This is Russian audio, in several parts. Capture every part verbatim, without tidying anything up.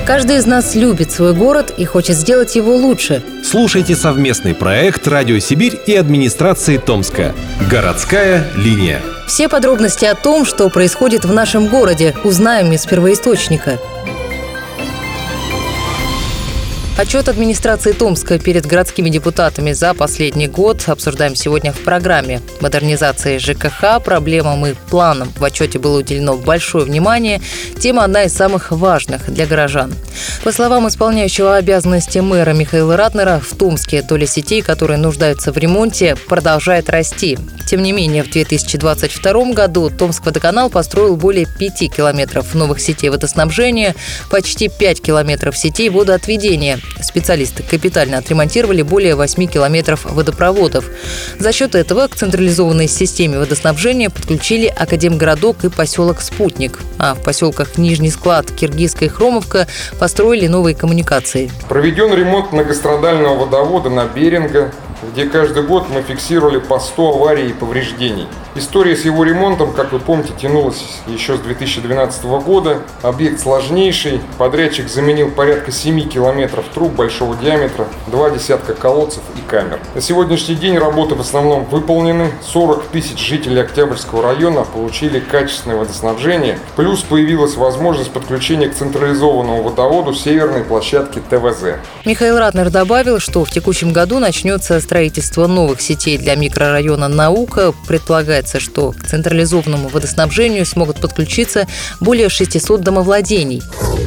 Каждый из нас любит свой город и хочет сделать его лучше. Слушайте совместный проект «Радио Сибирь» и администрации Томска. Городская линия. Все подробности о том, что происходит в нашем городе, узнаем из первоисточника. Отчет администрации Томска перед городскими депутатами за последний год обсуждаем сегодня в программе. Модернизации ЖКХ, проблемам и планам в отчете было уделено большое внимание. Тема одна из самых важных для горожан. По словам исполняющего обязанности мэра Михаила Ратнера, в Томске доля сетей, которые нуждаются в ремонте, продолжает расти. Тем не менее, в две тысячи двадцать втором году Томскводоканал построил более пяти километров новых сетей водоснабжения, почти пять километров сетей водоотведения. Специалисты капитально отремонтировали более восьми километров водопроводов. За счет этого к централизованной системе водоснабжения подключили Академгородок и поселок Спутник. А в поселках Нижний Склад, Киргизка и Хромовка построили новые коммуникации. Проведен ремонт многострадального водовода на Беринга, где каждый год мы фиксировали по сто аварий и повреждений. История с его ремонтом, как вы помните, тянулась еще с две тысячи двенадцатого года. Объект сложнейший. Подрядчик заменил порядка семи километров труб большого диаметра, два десятка колодцев и камер. На сегодняшний день работы в основном выполнены. сорок тысяч жителей Октябрьского района получили качественное водоснабжение. Плюс появилась возможность подключения к централизованному водоводу северной площадки ТВЗ. Михаил Ратнер добавил, что в текущем году начнется строительство новых сетей для микрорайона «Наука». Предполагается, что к централизованному водоснабжению смогут подключиться более шестисот домовладений.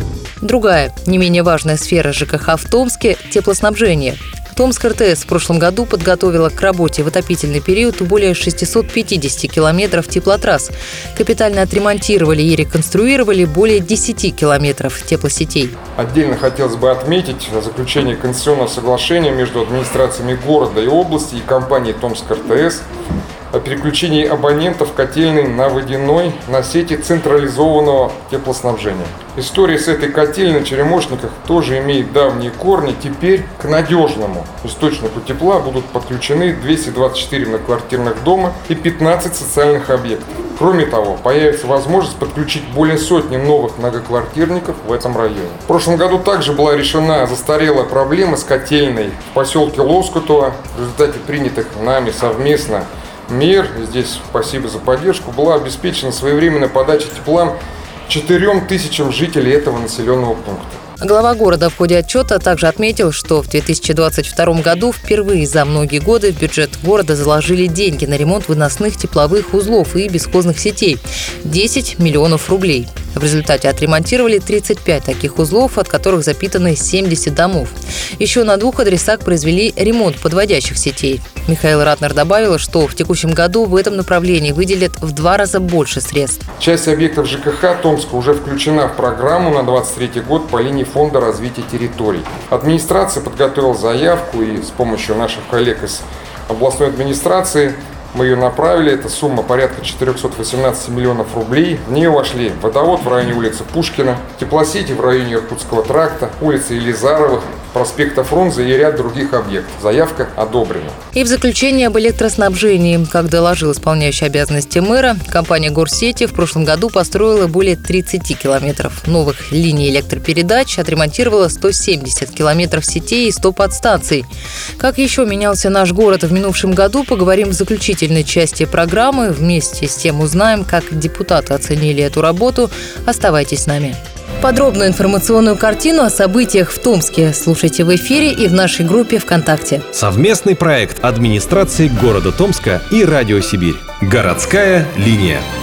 Другая, не менее важная сфера ЖКХ в Томске – теплоснабжение. Томск РТС в прошлом году подготовила к работе в отопительный период более шестисот пятидесяти километров теплотрасс. Капитально отремонтировали и реконструировали более десяти километров теплосетей. Отдельно хотелось бы отметить заключение концессионного соглашения между администрациями города и области и компанией Томск РТС о переключении абонентов котельной на водяной на сети централизованного теплоснабжения. История с этой котельной на Черемошниках тоже имеет давние корни. Теперь к надежному источнику тепла будут подключены двести двадцать четыре многоквартирных дома и пятнадцать социальных объектов. Кроме того, появится возможность подключить более сотни новых многоквартирников в этом районе. В прошлом году также была решена застарелая проблема с котельной в поселке Лоскутово. В результате принятых нами совместно мер, здесь спасибо за поддержку, была обеспечена своевременная подача тепла четырем тысячам жителей этого населенного пункта. Глава города в ходе отчета также отметил, что в две тысячи двадцать втором году впервые за многие годы в бюджет города заложили деньги на ремонт выносных тепловых узлов и бесхозных сетей – десять миллионов рублей. В результате отремонтировали тридцать пять таких узлов, от которых запитаны семьдесят домов. Еще на двух адресах произвели ремонт подводящих сетей. Михаил Ратнер добавил, что в текущем году в этом направлении выделят в два раза больше средств. Часть объектов ЖКХ Томска уже включена в программу на двадцать третий год по линии Фонда развития территорий. Администрация подготовила заявку, и с помощью наших коллег из областной администрации мы ее направили. Это сумма порядка четырехсот восемнадцати миллионов рублей. В нее вошли водовод в районе улицы Пушкина, теплосети в районе Иркутского тракта, улицы Елизаровых, проспекта Фрунзе и ряд других объектов. Заявка одобрена. И в заключение об электроснабжении. Как доложил исполняющий обязанности мэра, компания «Горсети» в прошлом году построила более тридцати километров новых линий электропередач, отремонтировала сто семьдесят километров сетей и сто подстанций. Как еще менялся наш город в минувшем году, поговорим в заключительной части программы. Вместе с тем узнаем, как депутаты оценили эту работу. Оставайтесь с нами. Подробную информационную картину о событиях в Томске слушайте в эфире и в нашей группе ВКонтакте. Совместный проект администрации города Томска и Радио Сибирь. Городская линия.